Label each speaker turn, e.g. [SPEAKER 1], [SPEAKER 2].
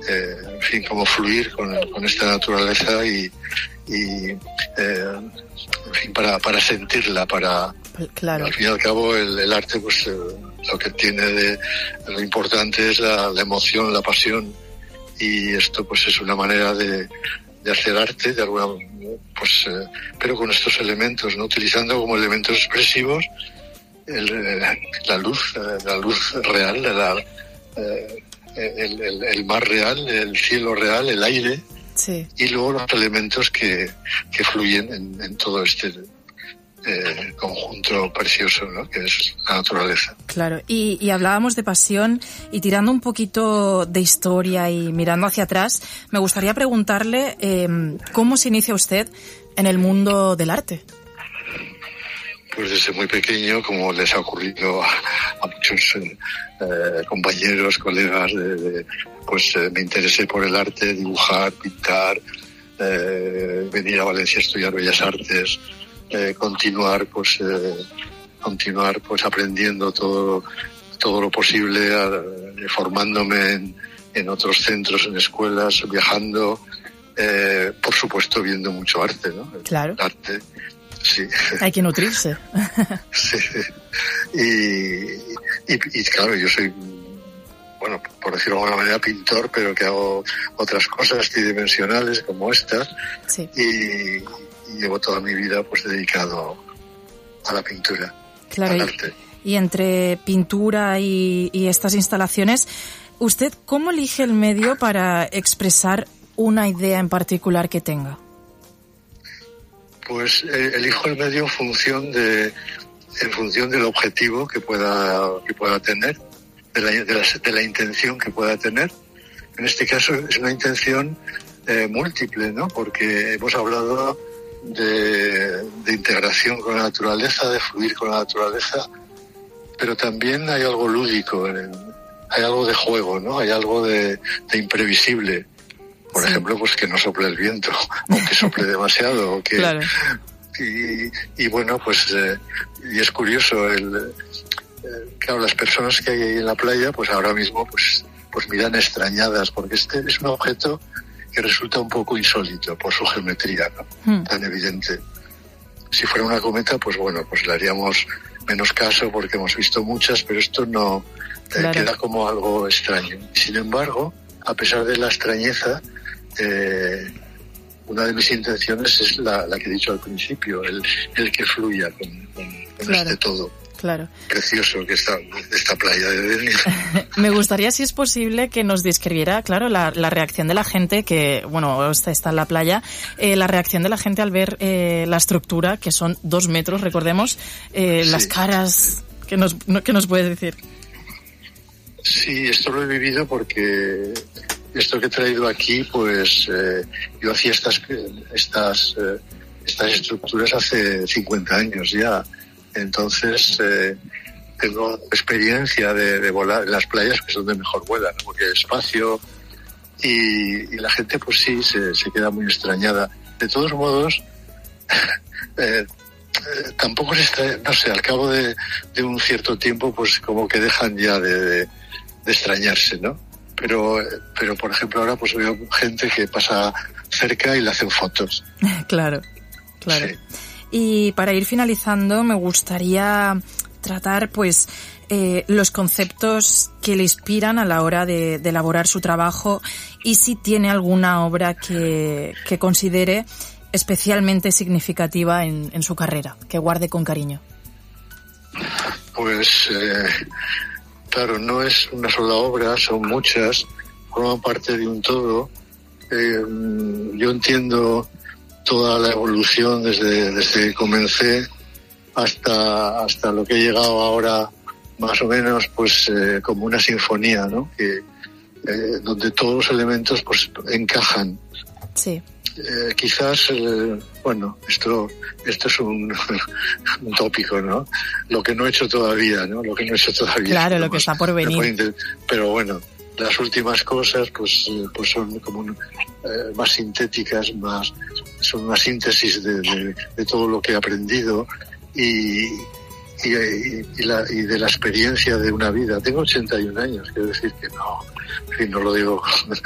[SPEAKER 1] en fin, como fluir con esta naturaleza y en fin, para sentirla,
[SPEAKER 2] Claro.
[SPEAKER 1] Al fin y al cabo el arte, pues lo que tiene de lo importante es la emoción, la pasión, y esto pues es una manera de hacer arte de alguna, pues pero con estos elementos, ¿no? Utilizando como elementos expresivos la luz real, el mar real, el cielo real, el aire.
[SPEAKER 2] Sí.
[SPEAKER 1] Y luego los elementos que fluyen en todo este conjunto precioso, ¿no? Que es la naturaleza.
[SPEAKER 2] Claro, y hablábamos de pasión, y tirando un poquito de historia y mirando hacia atrás, me gustaría preguntarle ¿cómo se inicia usted en el mundo del arte?
[SPEAKER 1] Pues desde muy pequeño, como les ha ocurrido a muchos compañeros, colegas, pues me interesé por el arte, dibujar, pintar, venir a Valencia a estudiar Bellas Artes, continuar pues aprendiendo todo lo posible, formándome en otros centros, en escuelas, viajando, por supuesto viendo mucho arte, ¿no?
[SPEAKER 2] Claro.
[SPEAKER 1] El arte. Sí.
[SPEAKER 2] Hay que nutrirse.
[SPEAKER 1] Sí. Y claro, yo soy, bueno, por decirlo de alguna manera, pintor, pero que hago otras cosas tridimensionales como estas.
[SPEAKER 2] Sí.
[SPEAKER 1] Y llevo toda mi vida pues dedicado a la pintura,
[SPEAKER 2] claro,
[SPEAKER 1] al arte.
[SPEAKER 2] Y entre pintura y estas instalaciones, ¿usted cómo elige el medio para expresar una idea en particular que tenga?
[SPEAKER 1] Pues elijo el medio en función del objetivo que pueda tener, de la intención que pueda tener. En este caso es una intención múltiple, ¿no? Porque hemos hablado de integración con la naturaleza, de fluir con la naturaleza, pero también hay algo lúdico, hay algo de juego, ¿no? Hay algo de imprevisible. Por ejemplo, pues que no sople el viento, o que sople demasiado, o que...
[SPEAKER 2] Claro.
[SPEAKER 1] Y bueno, pues y es curioso, claro, las personas que hay ahí en la playa, pues ahora mismo pues miran extrañadas, porque este es un objeto que resulta un poco insólito por su geometría, ¿no? Tan evidente. Si fuera una cometa, pues bueno, pues le haríamos menos caso porque hemos visto muchas, pero esto no
[SPEAKER 2] Claro.
[SPEAKER 1] queda como algo extraño. Sin embargo, a pesar de la extrañeza, una de mis intenciones es la que he dicho al principio, el que fluya con
[SPEAKER 2] Claro.
[SPEAKER 1] este todo.
[SPEAKER 2] Claro.
[SPEAKER 1] Precioso que está esta playa de Denia.
[SPEAKER 2] Me gustaría, si es posible, que nos describiera, claro, la reacción de la gente que, bueno, está en la playa, la reacción de la gente al ver la estructura, que son 2 metros, recordemos,
[SPEAKER 1] Sí.
[SPEAKER 2] las caras, ¿qué nos puede decir?
[SPEAKER 1] Sí, esto lo he vivido porque esto que he traído aquí, pues yo hacía estas estructuras hace 50 años ya. Entonces tengo experiencia de volar en las playas, que es donde mejor vuelan, ¿no? Porque hay espacio y la gente pues sí se queda muy extrañada. De todos modos, tampoco no sé, al cabo de un cierto tiempo pues como que dejan ya de extrañarse, ¿no? Pero por ejemplo ahora pues veo gente que pasa cerca y le hacen fotos.
[SPEAKER 2] Claro.
[SPEAKER 1] Sí.
[SPEAKER 2] Y para ir finalizando, me gustaría tratar pues los conceptos que le inspiran a la hora de elaborar su trabajo, y si tiene alguna obra que considere especialmente significativa en su carrera, que guarde con cariño.
[SPEAKER 1] Pues claro, no es una sola obra, son muchas, forman parte de un todo. Yo entiendo toda la evolución desde que comencé hasta lo que he llegado ahora, más o menos, pues como una sinfonía, ¿no? Que donde todos los elementos pues encajan.
[SPEAKER 2] Sí.
[SPEAKER 1] Quizás, bueno, esto es un tópico, ¿no? Lo que no he hecho todavía, ¿no?
[SPEAKER 2] Claro, lo que está por venir.
[SPEAKER 1] Pero bueno, las últimas cosas pues son como más sintéticas, son una síntesis de todo lo que he aprendido y de la experiencia de una vida. Tengo 81 años, quiero decir que no lo digo